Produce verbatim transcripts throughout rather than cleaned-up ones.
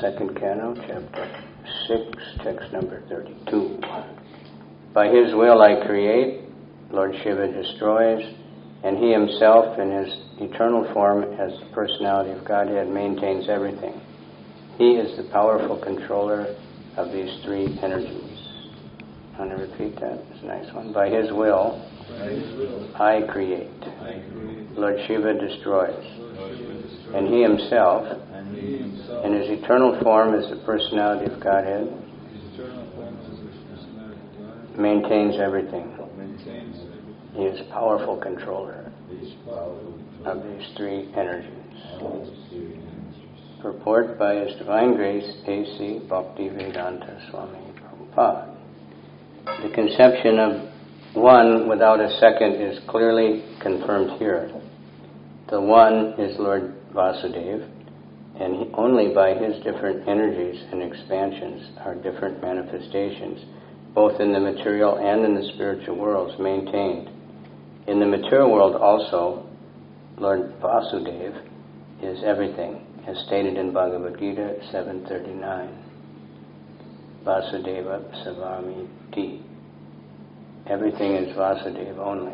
second canto, chapter six, text number thirty-two. By his will I create, Lord Shiva destroys, and he himself in his eternal form as the personality of Godhead maintains everything. He is the powerful controller of these three energies. I'm going to repeat that. It's a nice one. By his will, By his will I create. I create. Lord Shiva destroys. Lord Shiva destroys. And he himself, And he himself in his eternal form as the personality of Godhead, his eternal form as the personality of God, maintains everything. maintains everything. He is powerful controller He is powerful of these three energies. of these three energies. Purport by His Divine Grace, A C Bhaktivedanta Swami Prabhupada. The conception of one without a second is clearly confirmed here. The one is Lord Vasudeva, and he, only by his different energies and expansions are different manifestations, both in the material and in the spiritual worlds, maintained. In the material world also, Lord Vasudeva is everything, as stated in Bhagavad Gita seven thirty-nine. Vasudeva Savami Ti. Everything is Vasudeva only.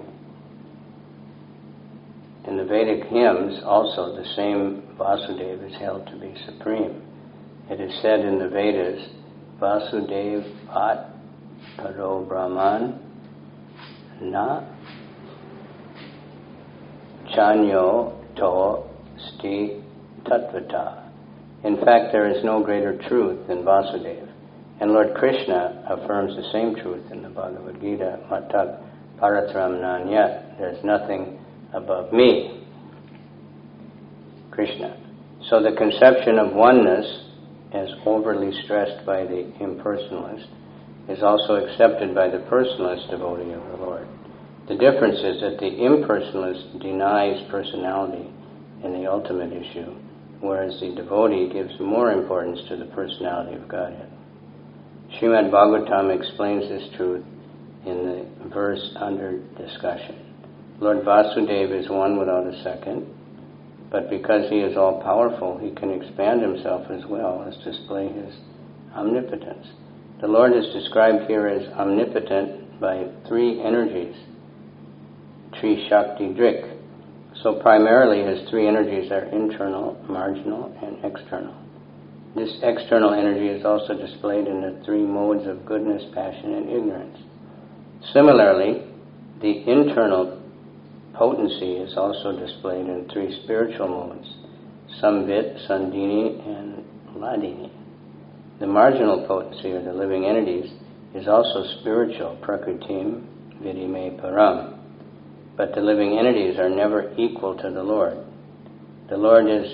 In the Vedic hymns also the same Vasudeva is held to be supreme. It is said in the Vedas, Vasudeva At Paro Brahman Na Chanyo To Sti Tattvata. In fact, there is no greater truth than Vasudeva. And Lord Krishna affirms the same truth in the Bhagavad Gita, Matak Paratram Nanyat. There's nothing above me. Krishna. So the conception of oneness, as overly stressed by the impersonalist, is also accepted by the personalist devotee of the Lord. The difference is that the impersonalist denies personality in the ultimate issue, whereas the devotee gives more importance to the personality of Godhead. Srimad Bhagavatam explains this truth in the verse under discussion. Lord Vasudeva is one without a second, but because he is all-powerful, he can expand himself as well as display his omnipotence. The Lord is described here as omnipotent by three energies, Tri Shakti Drik. So primarily his three energies are internal, marginal, and external. This external energy is also displayed in the three modes of goodness, passion, and ignorance. Similarly, the internal potency is also displayed in three spiritual modes, Samvit, Sandini, and Ladini. The marginal potency, or the living entities, is also spiritual, Prakritim, Vidime Param. But the living entities are never equal to the Lord. The Lord is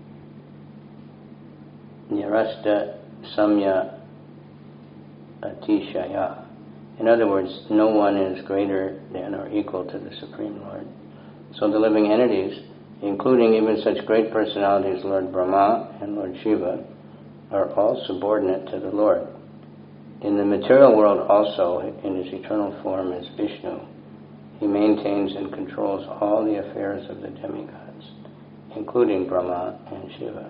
Nirasta Samya Atishaya. In other words, no one is greater than or equal to the Supreme Lord. So the living entities, including even such great personalities as Lord Brahma and Lord Shiva, are all subordinate to the Lord. In the material world also, in his eternal form as Vishnu, he maintains and controls all the affairs of the demigods, including Brahma and Shiva.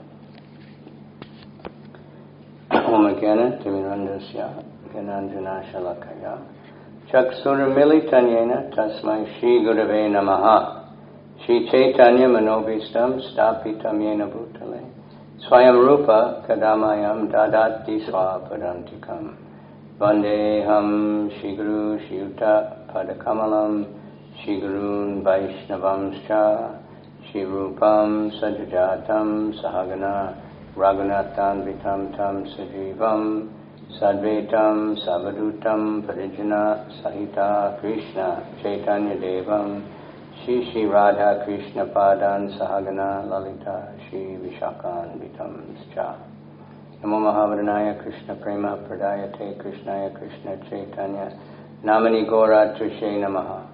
Om Gana Timirandasya Gananjana Shalakaya Chakshura Militanyena Tasmai Shri Gurave Namaha Shri Chaitanya Manobhistam Stapitam Yena Bhutale Swayam Rupa Kadamayam Dadati Swapadantikam Vandeham Shri Guru Shri Yuta Padakamalam Shri Gurun Vaishnavamscha Shri Rupam Sajajatam Sahagana Raghunathan Vitam Tam Sajivam Sadvetam Savadutam Parijana Sahita Krishna Chaitanya Devam Shri Shri Radha Krishna Padan Sahagana Lalita Shri Vishakan Vitam Scha Namo Mahavadhanaya Krishna Prema Pradayate Krishnaya Krishna Chaitanya Namani Gora Trishe Namaha.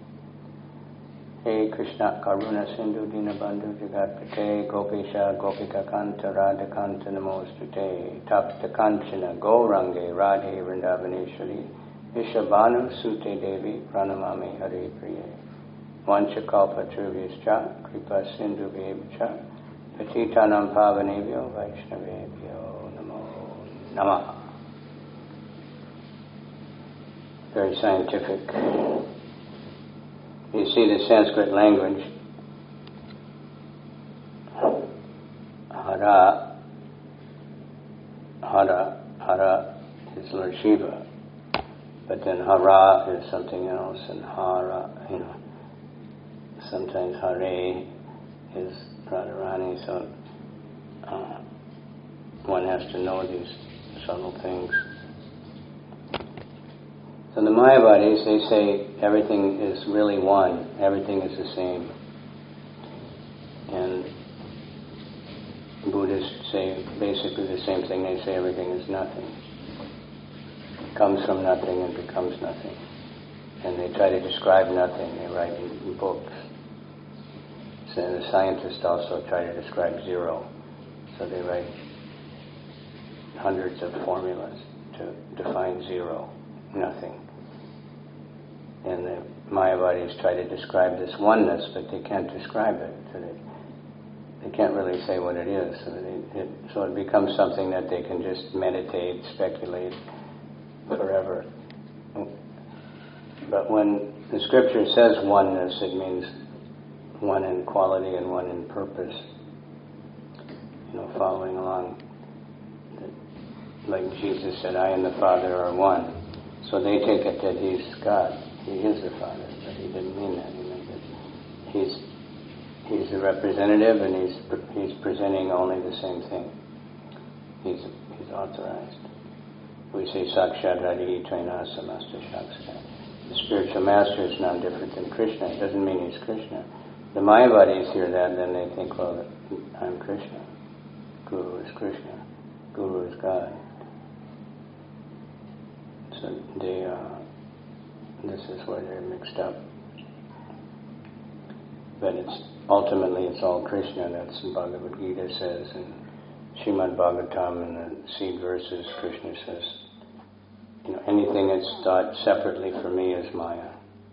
Hey Krishna Karuna Sindhu Dinabandhu Jagatpate Gopisha Gopika Kanta Radha Kanta Namostute Tapta Kanchana Gaurange Radhe Vrindavaneshwari Vishabhanu Sute Devi Pranamami Hare Priye Vanchakalpa Truvyaschа Kripa Sindhu Vebcha Patitanam Pavanebhyo Vaishnavebhyo Namaha. Very scientific. You see the Sanskrit language, Hara, Hara, Hara is Lord Shiva, but then Hara is something else, and Hara, you know, sometimes Hare is Radharani, so uh, one has to know these subtle things. So the Mayavadis, they say everything is really one, everything is the same. And Buddhists say basically the same thing, they say everything is nothing. It comes from nothing and becomes nothing. And they try to describe nothing, they write in books. So the scientists also try to describe zero. So they write hundreds of formulas to define zero, nothing. And the Mayavadis try to describe this oneness, but they can't describe it. So they, they can't really say what it is. So, they, it, so it becomes something that they can just meditate, speculate forever. But when the scripture says oneness, it means one in quality and one in purpose. You know, following along. Like Jesus said, I and the Father are one. So they take it that he's God. He is the Father, but he didn't mean that. He meant that he's he's the representative, and he's he's presenting only the same thing. He's he's authorized. We say Sakshat Harihi Traina Samasta Shaksa. The spiritual master is not different than Krishna. It doesn't mean he's Krishna. The Mayavadis hear that, then they think, well, I'm Krishna. Guru is Krishna. Guru is God. So they, uh, this is where they're mixed up. But it's ultimately it's all Krishna. That's what Bhagavad Gita says, and Srimad Bhagavatam in the seed verses. Krishna says, you know, anything that's thought separately for me is Maya.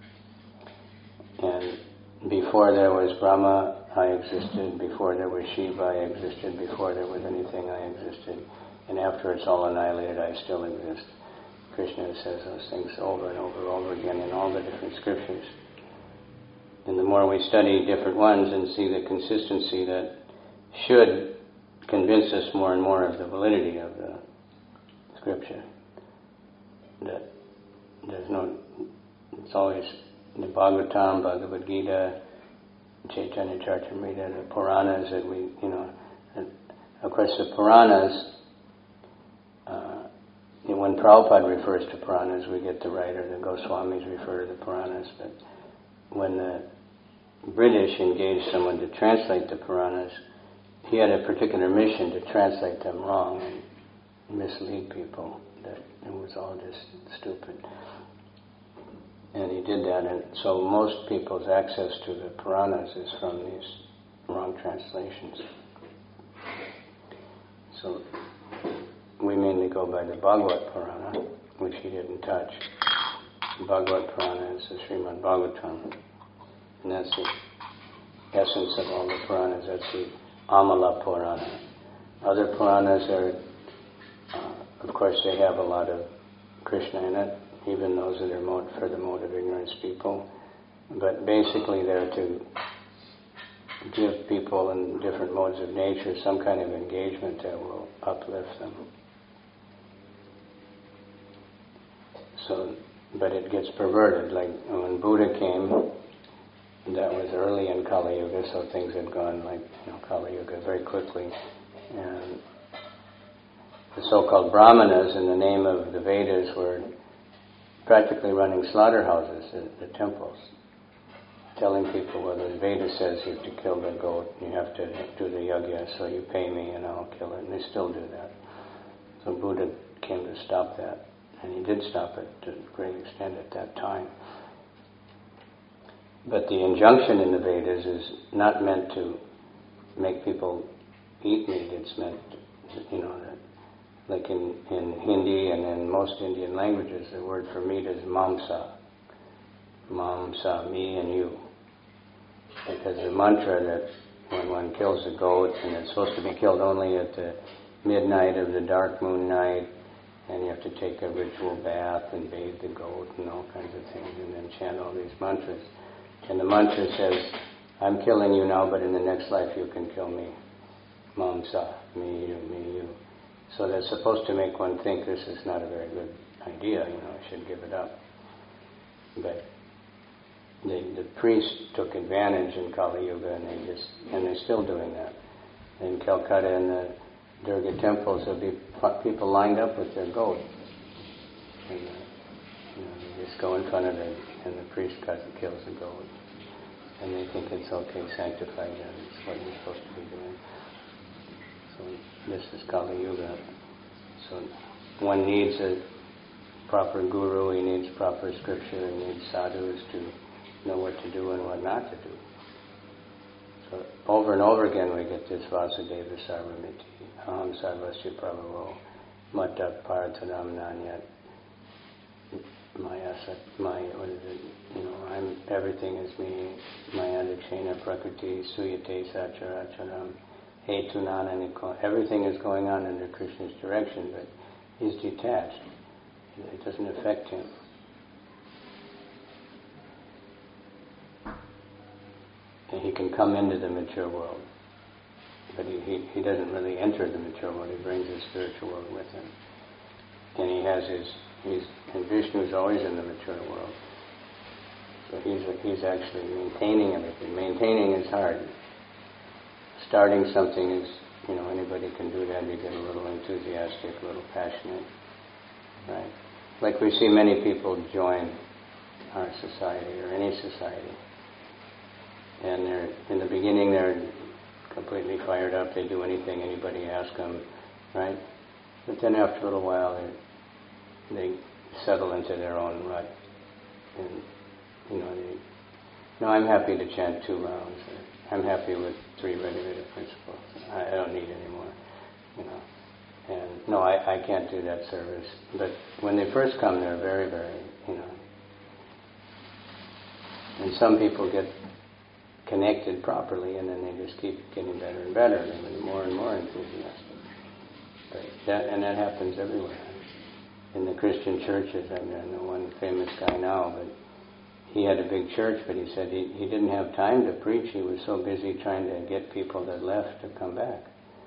And before there was Brahma, I existed. Before there was Shiva, I existed. Before there was anything, I existed. And after it's all annihilated, I still exist. Krishna says those things over and over and over again in all the different scriptures. And the more we study different ones and see the consistency, that should convince us more and more of the validity of the scripture. That there's no, it's always the Bhagavatam, Bhagavad Gita, Chaitanya Charitamrita, the Puranas that we, you know, and of course the Puranas, uh, when Prabhupada refers to Puranas, we get the right, or the Goswamis refer to the Puranas, but when the British engaged someone to translate the Puranas, he had a particular mission to translate them wrong and mislead people, that it was all just stupid. And he did that, and so most people's access to the Puranas is from these wrong translations. So we mainly go by the Bhagavad Purana, which he didn't touch. The Bhagavad Purana is the Srimad Bhagavatam, and that's the essence of all the Puranas. That's the Amala Purana. Other Puranas are, uh, of course, they have a lot of Krishna in it, even those that are mode, for the mode of ignorance people. But basically they're to give people in different modes of nature some kind of engagement that will uplift them. So, but it gets perverted. Like when Buddha came, that was early in Kali Yuga, so things had gone like, you know, Kali Yuga very quickly. And the so-called Brahmanas, in the name of the Vedas, were practically running slaughterhouses at the temples, telling people, well, the Veda says you have to kill the goat, you have to do the yajna, so you pay me and I'll kill it. And they still do that. So Buddha came to stop that. And he did stop it to a great extent at that time. But the injunction in the Vedas is not meant to make people eat meat. It's meant, you know, that, like in, in Hindi and in most Indian languages, the word for meat is mamsa. Mamsa, me and you. Because the mantra that when one kills a goat, and it's supposed to be killed only at the midnight of the dark moon night, and you have to take a ritual bath and bathe the goat and all kinds of things, and then chant all these mantras. And the mantra says, I'm killing you now, but in the next life you can kill me. Mamsa, me, you, me, you. So that's supposed to make one think this is not a very good idea, you know, I should give it up. But the, the priests took advantage in Kali Yuga, and they just, and they're still doing that. In Calcutta, in the Durga temples, there'll be people lined up with their goat. And, uh, you know, they just go in front of it, and the priest cuts and kills the goat. And they think it's okay, sanctify them. It's what you're supposed to be doing. So this is Kali Yuga. So one needs a proper guru, he needs proper scripture, he needs sadhus to know what to do and what not to do. So over and over again we get this Vasudeva Sarvamiti, Aham Sarvasya Prabhavo, Matta Parthanam Nanyat, Maya Sat, my, what is it, you know, I'm, everything is me, Maya Dakshina Prakriti, Suyate Sacharacharam, Hetunana Niko, everything is going on under Krishna's direction, but he's detached. It doesn't affect him. And he can come into the mature world, but he, he, he doesn't really enter the mature world. He brings his spiritual world with him. And he has his, he's, and Vishnu's always in the mature world. So he's, he's actually maintaining everything. Maintaining is hard. Starting something is, you know, anybody can do that. You get a little enthusiastic, a little passionate. Right? Like we see many people join our society or any society, and they're in the beginning they're completely fired up. They do anything anybody asks them, right? But then after a little while, they they settle into their own rut, and you know, they, no, I'm happy to chant two rounds. I'm happy with three Ready-Ready principles. I, I don't need any more, you know. And no, I, I can't do that service. But when they first come, they're very, very, you know. And some people get connected properly, and then they just keep getting better and better, and more and more enthusiastic. But that, and that happens everywhere. In the Christian churches, I mean, I know one famous guy now, but he had a big church, but he said he, he didn't have time to preach. He was so busy trying to get people that left to come back.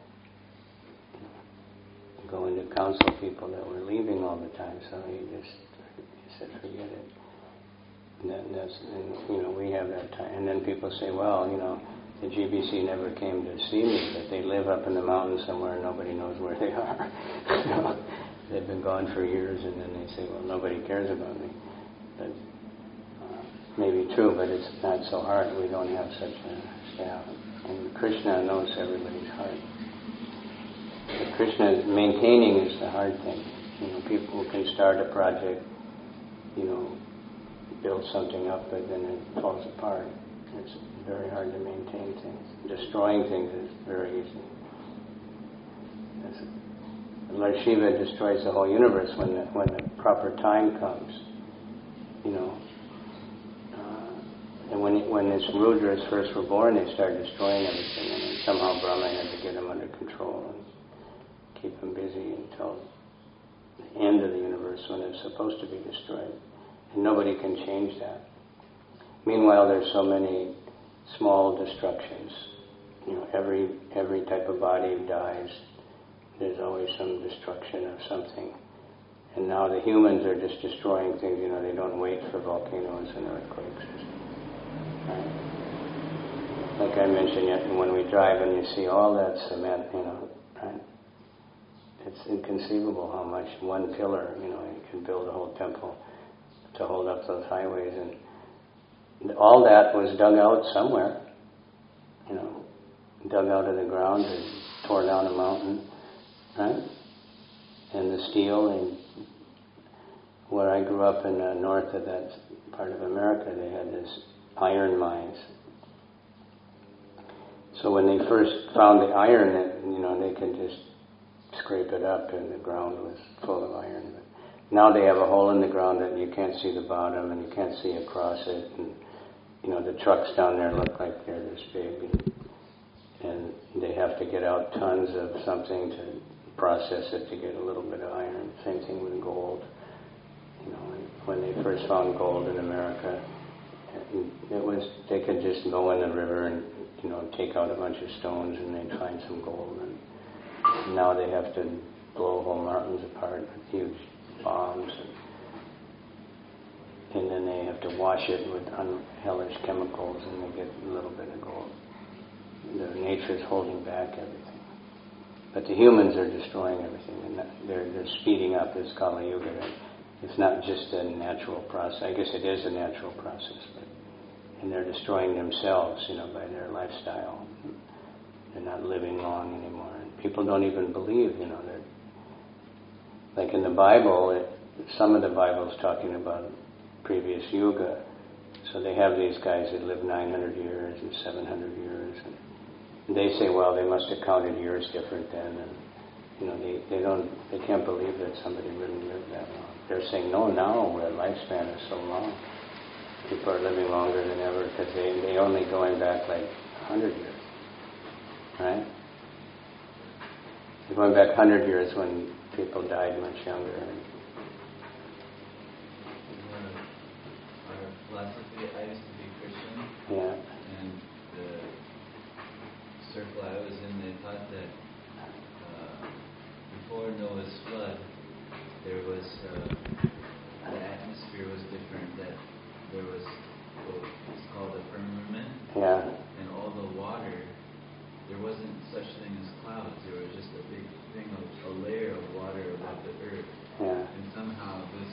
Going to counsel people that were leaving all the time, so he just he said, forget it. And that, that's, and, you know, we have that time. And then people say, well, you know, the G B C never came to see me, but they live up in the mountains somewhere and nobody knows where they are. You know, they've been gone for years, and then they say, well, nobody cares about me. But uh, maybe true, but it's not so hard. We don't have such a staff. And Krishna knows everybody's heart. But Krishna, maintaining is the hard thing. You know, people can start a project, you know, build something up, but then it falls apart. It's very hard to maintain things. Destroying things is very easy. That's, Lord Shiva destroys the whole universe when the, when the proper time comes. You know, uh, and when when his Rudras first were born, they started destroying everything, and then somehow Brahma had to get them under control and keep them busy until the end of the universe when it's supposed to be destroyed. And nobody can change that. Meanwhile, there's so many small destructions. You know, every every type of body dies. There's always some destruction of something. And now the humans are just destroying things. You know, they don't wait for volcanoes and earthquakes. Right? Like I mentioned, yet when we drive and you see all that cement, you know, right? It's inconceivable how much one pillar, you know, you can build a whole temple to hold up those highways. And all that was dug out somewhere, you know, dug out of the ground and tore down a mountain, right? And the steel, and where I grew up in the north of that part of America, they had this iron mines. So when they first found the iron, that, you know, they could just scrape it up and the ground was full of iron. But now they have a hole in the ground that you can't see the bottom and you can't see across it. And, you know, the trucks down there look like they're this big. And, and they have to get out tons of something to process it to get a little bit of iron. Same thing with gold. You know, when they first found gold in America, it was they could just go in the river and, you know, take out a bunch of stones and they'd find some gold. And now they have to blow whole mountains apart with huge bombs, and, and then they have to wash it with unhellish chemicals, and they get a little bit of gold. The nature is holding back everything, but the humans are destroying everything, and they're they're speeding up this Kali Yuga. It's not just a natural process. I guess it is a natural process, but and they're destroying themselves, you know, by their lifestyle. They're not living long anymore, and people don't even believe, you know, they're like in the Bible. It, some of the Bible's talking about previous yuga, so they have these guys that live nine hundred years and seven hundred years, and they say, well, they must have counted years different then, and you know, they, they don't, they can't believe that somebody really lived that long. They're saying, no, now our lifespan is so long. People are living longer than ever because they they only going back like a hundred years, right? They're going back a hundred years when people died much younger. And our philosophy, I used to be Christian. yeah. And the circle I was in, they thought that uh, before Noah's flood, there was uh, the atmosphere was different. That there was what was called a firmament. Yeah. And all the water, there wasn't such thing as clouds. There was just a big thing of a layer of water above the earth. Yeah. And somehow this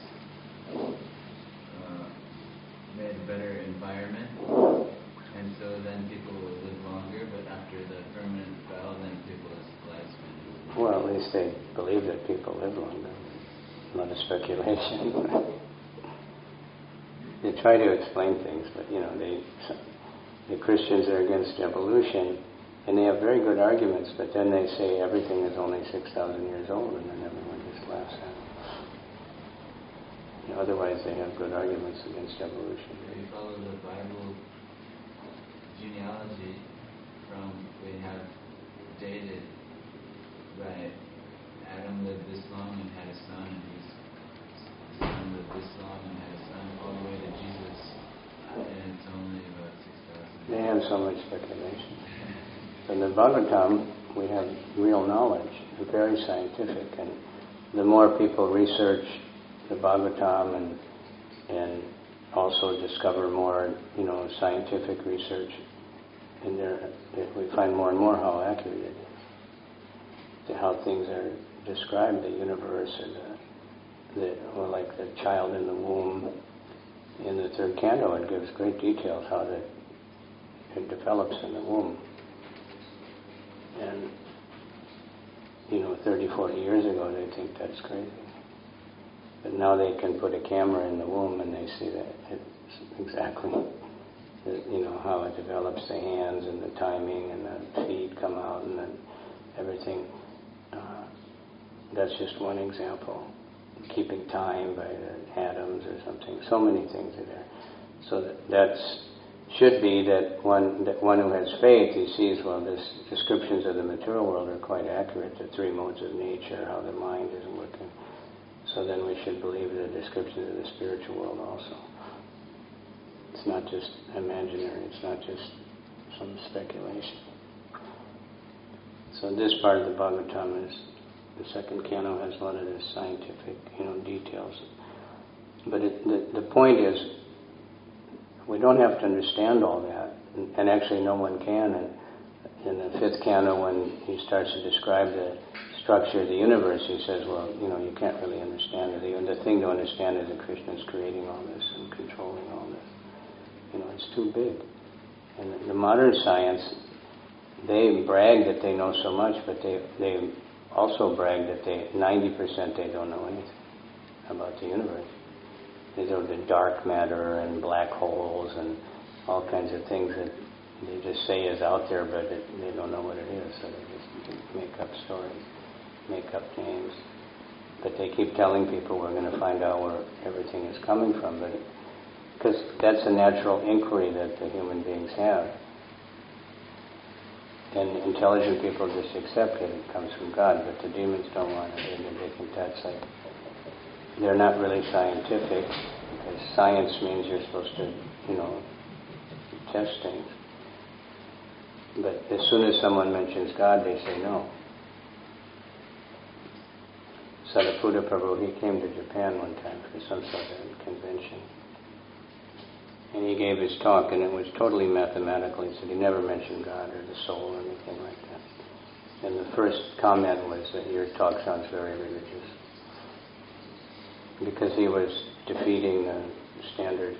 uh, made a better environment. And so then people would live longer, but after the firmament fell, then people's lifespan. Well, at least they believe that people live longer. A lot of speculation. They try to explain things, but you know, they the Christians are against evolution, and they have very good arguments. But then they say everything is only six thousand years old, and then everyone just laughs at it. You know, otherwise, they have good arguments against evolution. If you follow the Bible genealogy, from we have dated by Adam lived this long and had a son, and his son lived this long and had a son, all the way to Jesus, and it's only about six thousand. They have so much speculation. In the Bhagavatam, we have real knowledge, very scientific, and the more people research the Bhagavatam and and also discover more, you know, scientific research, and there we find more and more how accurate it is, how things are described, the universe, or the, the or like the child in the womb. In the third canto, it gives great details how that it develops in the womb. And, you know, thirty, forty years ago, they think that's crazy. But now they can put a camera in the womb and they see that it's exactly, you know, how it develops, the hands and the timing and the feet come out and then everything. Uh, that's just one example. Keeping time by the atoms or something. So many things are there. So that that's should be that one that one who has faith, he sees, well, this descriptions of the material world are quite accurate, the three modes of nature, how the mind is working. So then we should believe the descriptions of the spiritual world also. It's not just imaginary, it's not just some speculation. So this part of the Bhagavatam is, the second canto has a lot of this scientific, you know, details. But it, the, the point is, we don't have to understand all that, and, and actually no one can. And in the fifth canto, when he starts to describe the structure of the universe, he says, well, you know, you can't really understand it. The, the thing to understand is that Krishna is creating all this and controlling all this. You know, it's too big. And the, the modern science, they brag that they know so much, but they they also brag that they ninety percent they don't know anything about the universe. These are the dark matter and black holes and all kinds of things that they just say is out there, but it, they don't know what it is, so they just make up stories, make up names. But they keep telling people we're going to find out where everything is coming from, but because that's a natural inquiry that the human beings have. And intelligent people just accept it. It comes from God, but the demons don't want it. And they think that's like, they're not really scientific, because science means you're supposed to, you know, test things. But as soon as someone mentions God, they say no. Sariputta Prabhu, he came to Japan one time for some sort of convention. And he gave his talk, and it was totally mathematical. He said he never mentioned God or the soul or anything like that. And the first comment was that your talk sounds very religious. Because he was defeating the standard,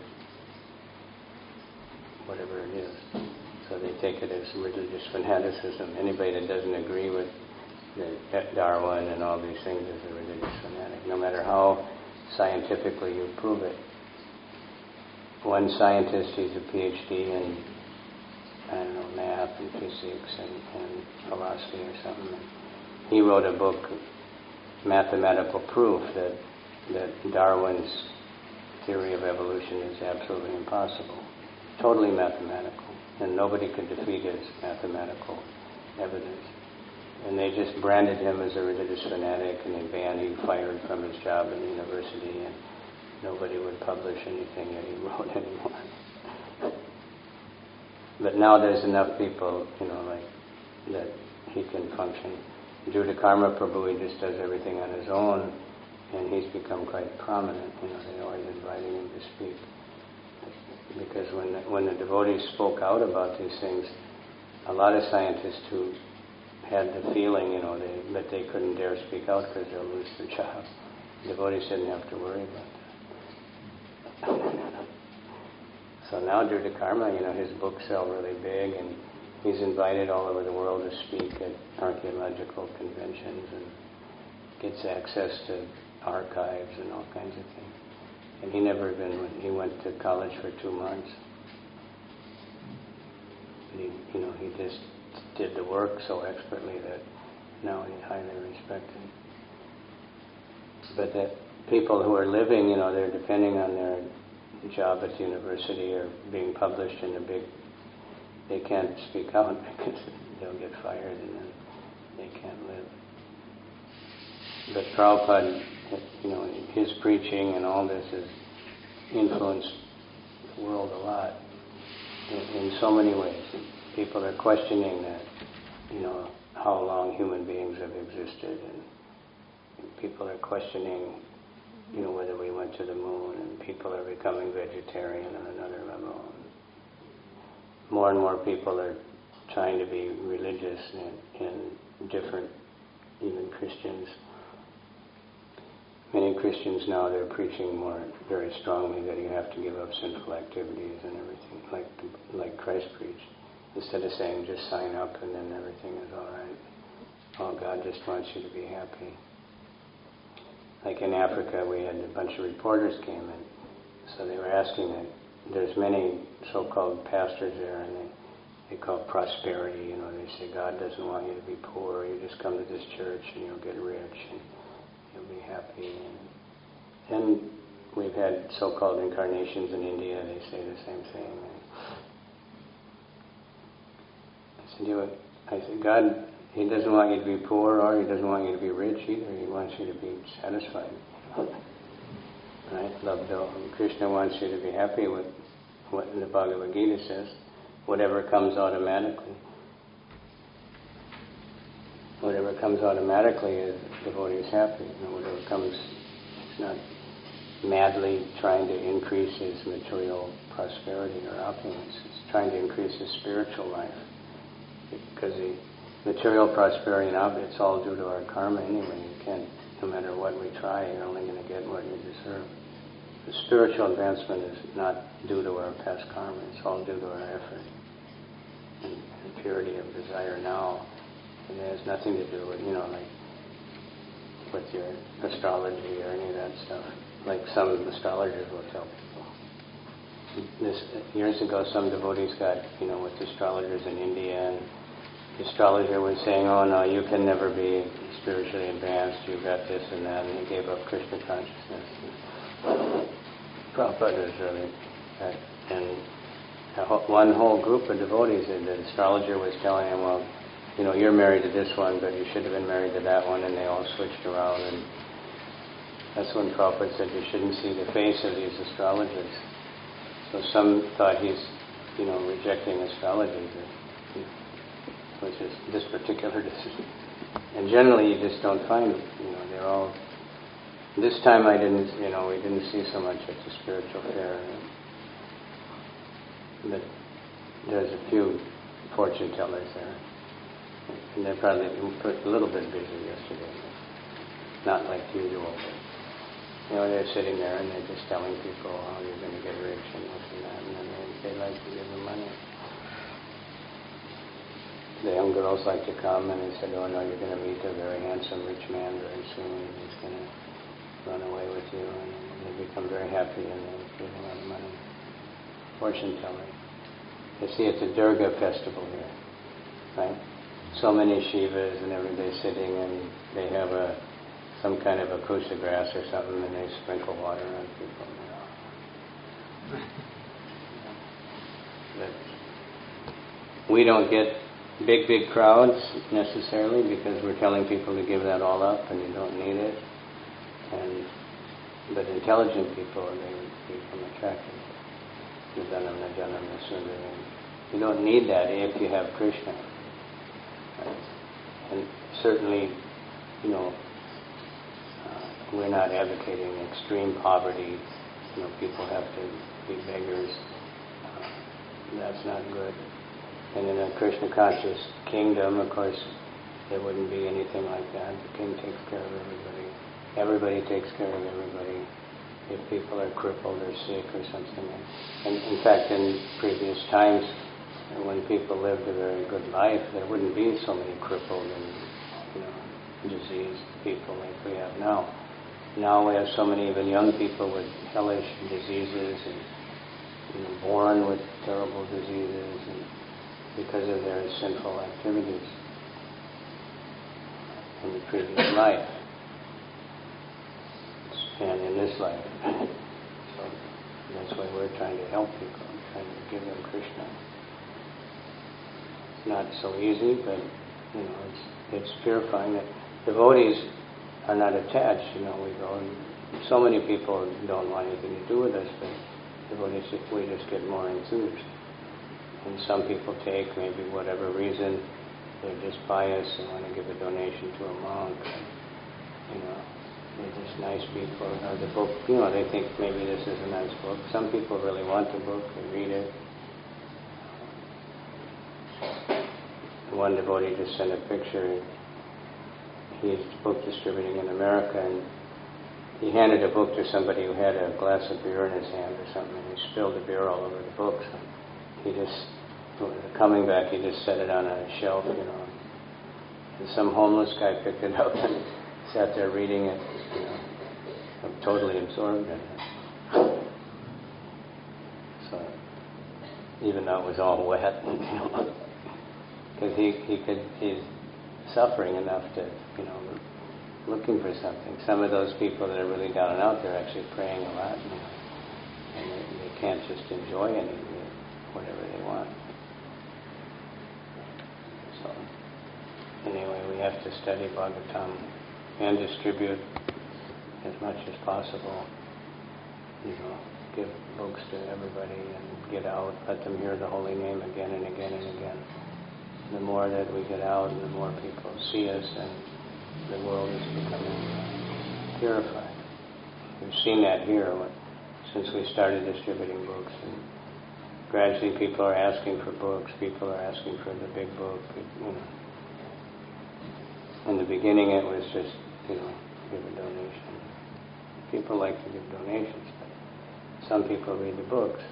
whatever it is. So they take it as religious fanaticism. Anybody that doesn't agree with the Darwin and all these things is a religious fanatic, no matter how scientifically you prove it. One scientist, he's a P H D in, I don't know, math and physics and, and philosophy or something. He wrote a book, mathematical proof that, that Darwin's theory of evolution is absolutely impossible. Totally mathematical. And nobody could defeat his mathematical evidence. And they just branded him as a religious fanatic, and they banned him, fired from his job in the university, and nobody would publish anything that he wrote anymore. But now there's enough people, you know, like, that he can function. Judakarma Prabhu, he just does everything on his own, and he's become quite prominent. You know, they're always inviting him to speak. Because when the, when the devotees spoke out about these things, a lot of scientists who had the feeling, you know, they, but they couldn't dare speak out because they'll lose their job. Devotees didn't have to worry about that. So now Judakarma, you know, his books sell really big, and he's invited all over the world to speak at archaeological conventions and gets access to archives and all kinds of things. And he never even, he went to college for two months. But he, you know, he just did the work so expertly that now he's highly respected. But that people who are living, you know, they're depending on their job at the university or being published in a big, they can't speak out because they'll get fired and then they can't live. But Prabhupada, you know, his preaching and all this has influenced the world a lot in, in so many ways. People are questioning that, you know, how long human beings have existed, and, and people are questioning, you know, whether we went to the moon, and people are becoming vegetarian on another level. And more and more people are trying to be religious in, in different, even Christians. Many Christians now, they're preaching more very strongly that you have to give up sinful activities and everything, like like Christ preached. Instead of saying just sign up and then everything is all right. Oh, God just wants you to be happy. Like in Africa, we had a bunch of reporters came in, so they were asking that there's many so-called pastors there, and they, they call it prosperity. You know, they say God doesn't want you to be poor. You just come to this church and you'll get rich and you'll be happy. And then we've had so-called incarnations in India. They say the same thing. And I said, you, I said, God, He doesn't want you to be poor, or He doesn't want you to be rich either. He wants you to be satisfied. Right? Love Dhamma. Krishna wants you to be happy with what the Bhagavad Gita says. Whatever comes automatically. Whatever comes automatically is the devotee is happy. You know, whatever comes, it's not madly trying to increase his material prosperity or opulence. It's trying to increase his spiritual life. Because the material prosperity and opulence, it's all due to our karma anyway. You can't, no matter what we try, you're only going to get what you deserve. The spiritual advancement is not due to our past karma. It's all due to our effort and, and purity of desire now. And it has nothing to do with, you know, like with your astrology or any of that stuff. Like some astrologers will tell people. This, years ago, some devotees got, you know, with astrologers in India, and the astrologer was saying, oh no, you can never be spiritually advanced, you've got this and that, and he gave up Krishna consciousness. Prabhupada was really, uh, and a whole, one whole group of devotees, and the astrologer was telling him, well, you know, you're married to this one, but you should have been married to that one, and they all switched around. And that's when Prabhupada said you shouldn't see the face of these astrologers. So some thought he's, you know, rejecting astrology, which is this particular decision. And generally, you just don't find, you know, they're all. This time, I didn't, you know, we didn't see so much at the spiritual fair, but there's a few fortune tellers there, and they're probably a little bit busy yesterday, not like usual. But, you know, they're sitting there and they're just telling people how you're going to get rich and this and that, and then they, they like to give them money. The young girls like to come, and they said, oh no, you're going to meet a very handsome rich man very soon, and he's going to run away with you, and they become very happy, and they give a lot of money. Fortune telling. You see, it's a Durga festival here, right? So many Shivas, and everybody's sitting, and they have a some kind of a kusa grass or something, and they sprinkle water on people. You know. But we don't get big, big crowds necessarily because we're telling people to give that all up and you don't need it. And but intelligent people, they become attracted. Nidanam, Najanam, Nasundari. You don't need that if you have Krishna. Right? And certainly, you know, uh, we're not advocating extreme poverty. You know, people have to be beggars. Uh, that's not good. And in a Krishna-conscious kingdom, of course, there wouldn't be anything like that. The king takes care of everybody. Everybody takes care of everybody. If people are crippled or sick or something. And in fact, in previous times, when people lived a very good life, there wouldn't be so many crippled and, you know, diseased people like we have now. Now we have so many even young people with hellish diseases and, you know, born with terrible diseases and because of their sinful activities in the previous life and in this life. So that's why we're trying to help people, trying to give them Krishna. It's not so easy, but you know, it's it's purifying. That devotees are not attached. You know, we go and so many people don't want anything to do with us, but devotees, we just get more enthused. And some people take, maybe whatever reason, they're just pious and want to give a donation to a monk. You know, they're just nice people. Or the book, you know, they think maybe this is a nice book. Some people really want the book, they read it. One devotee just sent a picture. He's book distributing in America, and he handed a book to somebody who had a glass of beer in his hand or something, and he spilled the beer all over the book. So he just, coming back, he just set it on a shelf, you know. And some homeless guy picked it up and sat there reading it, you know, totally absorbed in it. So, even though it was all wet, you know, because he, he could, he's suffering enough to, you know, looking for something. Some of those people that are really down and out, they're actually praying a lot, you know, and they, they can't just enjoy any whatever they want. So, anyway, we have to study Bhagavatam and distribute as much as possible. You know, give books to everybody and get out, let them hear the holy name again and again and again. The more that we get out, the more people see us, and the world is becoming purified. We've seen that here since we started distributing books. And gradually people are asking for books, people are asking for the big book. You know. In the beginning it was just, you know, give a donation. People like to give donations, but some people read the books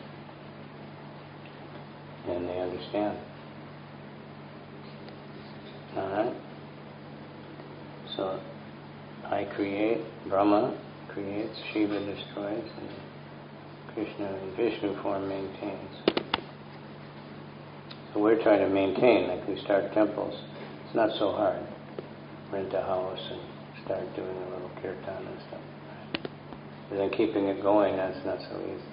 and they understand. Alright? So, I create, Brahma creates, Shiva destroys, and Krishna in Vishnu form maintains. So we're trying to maintain, like we start temples. It's not so hard. Rent a house and start doing a little kirtan and stuff. But then keeping it going, that's not so easy.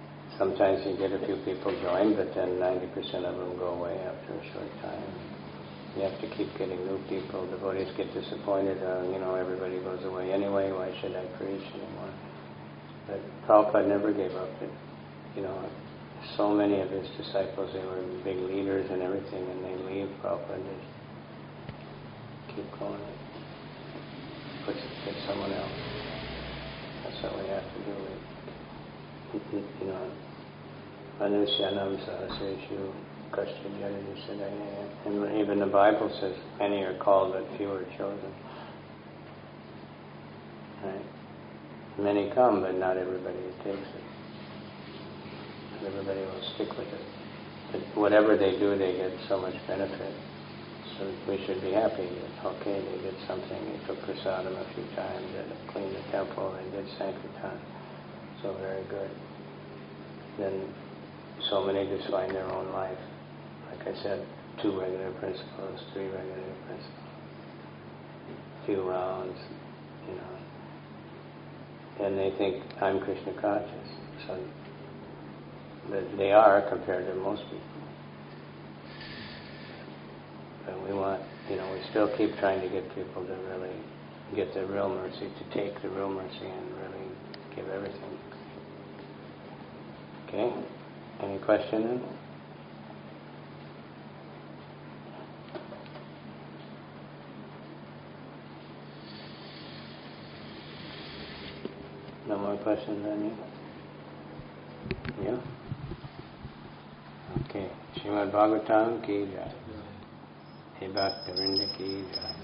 Sometimes you get a few people join, but then ninety percent of them go away after a short time. You have to keep getting new people. Devotees get disappointed. Uh, you know, everybody goes away anyway. Why should I preach anymore? But Prabhupada never gave up. It, you know, so many of his disciples, they were big leaders and everything, and they leave Prabhupada and just keep going. Push it to someone else. That's what we have to do. We, you know, Anusyanam Sahasreshu Kashya Jarani Sadaya. And even the Bible says many are called but few are chosen. Right? Many come, but not everybody takes it. Not everybody will stick with it. But whatever they do, they get so much benefit. So we should be happy that, okay, they did something. They took prasadam a few times, they cleaned the temple, they did sankirtan. So very good. Then so many just find their own life. Like I said, two regular principles, three regular principles, a few rounds, you know. And they think I'm Krishna conscious. So that they are compared to most people. But we want, you know, we still keep trying to get people to really get the real mercy, to take the real mercy and really give everything. Okay? Any question then? No more questions, Annie? Yeah? Okay. Srimad Bhagavatam ki jai. Hey Bhakta Vrinda ki jai.